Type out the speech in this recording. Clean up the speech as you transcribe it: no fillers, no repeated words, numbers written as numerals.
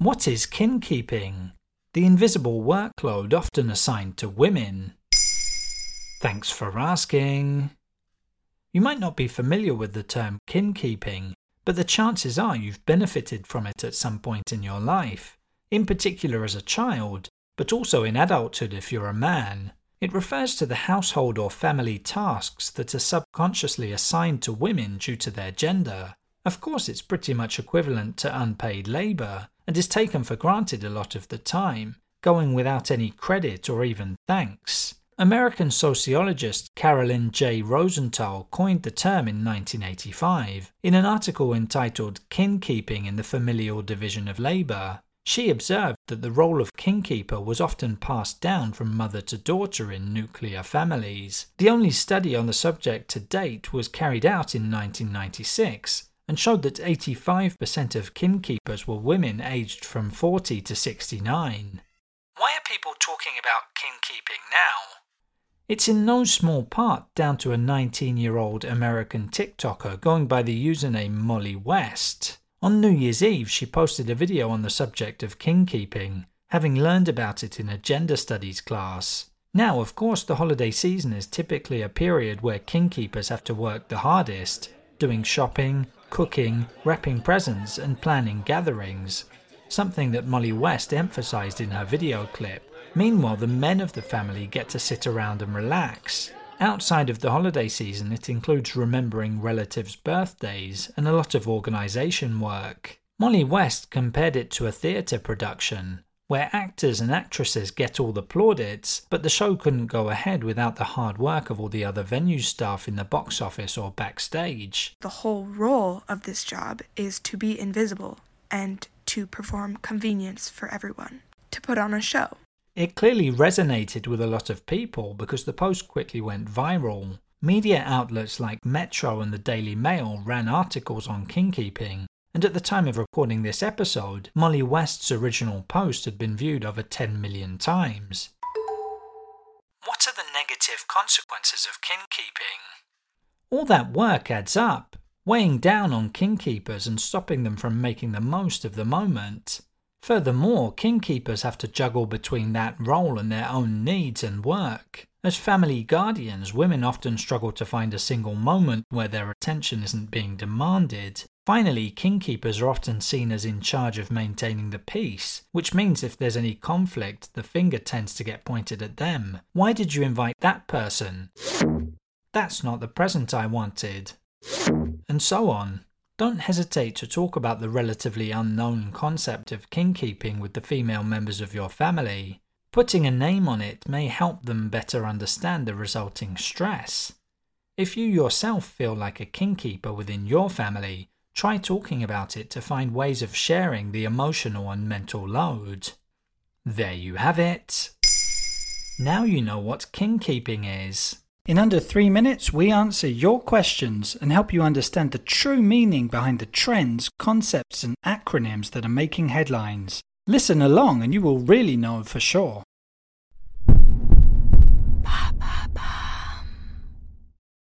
What is kin-keeping? The invisible workload often assigned to women. Thanks for asking. You might not be familiar with the term kin-keeping, but the chances are you've benefited from it at some point in your life, in particular as a child, but also in adulthood if you're a man. It refers to the household or family tasks that are subconsciously assigned to women due to their gender. Of course, it's pretty much equivalent to unpaid labour, and is taken for granted a lot of the time, going without any credit or even thanks. American sociologist Carolyn J. Rosenthal coined the term in 1985 in an article entitled Kin-Keeping in the Familial Division of Labour. She observed that the role of kinkeeper was often passed down from mother to daughter in nuclear families. The only study on the subject to date was carried out in 1996 and showed that 85% of kinkeepers were women aged from 40 to 69. Why are people talking about kinkeeping now? It's in no small part down to a 19-year-old American TikToker going by the username Molly West. On New Year's Eve, she posted a video on the subject of kin-keeping, having learned about it in a gender studies class. Now, of course, the holiday season is typically a period where kin-keepers have to work the hardest, doing shopping, cooking, wrapping presents and planning gatherings, something that Molly West emphasized in her video clip. Meanwhile, the men of the family get to sit around and relax. Outside of the holiday season, it includes remembering relatives' birthdays and a lot of organisation work. Molly West compared it to a theatre production, where actors and actresses get all the plaudits, but the show couldn't go ahead without the hard work of all the other venue staff in the box office or backstage. The whole role of this job is to be invisible and to perform convenience for everyone, to put on a show. It clearly resonated with a lot of people because the post quickly went viral. Media outlets like Metro and the Daily Mail ran articles on kin-keeping, and at the time of recording this episode, Molly West's original post had been viewed over 10 million times. What are the negative consequences of kin-keeping? All that work adds up, weighing down on kin-keepers and stopping them from making the most of the moment. Furthermore, kin-keepers have to juggle between that role and their own needs and work. As family guardians, women often struggle to find a single moment where their attention isn't being demanded. Finally, kin-keepers are often seen as in charge of maintaining the peace, which means if there's any conflict, the finger tends to get pointed at them. Why did you invite that person? That's not the present I wanted. And so on. Don't hesitate to talk about the relatively unknown concept of kin-keeping with the female members of your family. Putting a name on it may help them better understand the resulting stress. If you yourself feel like a kin-keeper within your family, try talking about it to find ways of sharing the emotional and mental load. There you have it. Now you know what kin-keeping is. In under 3 minutes, we answer your questions and help you understand the true meaning behind the trends, concepts and acronyms that are making headlines. Listen along and you will really know for sure.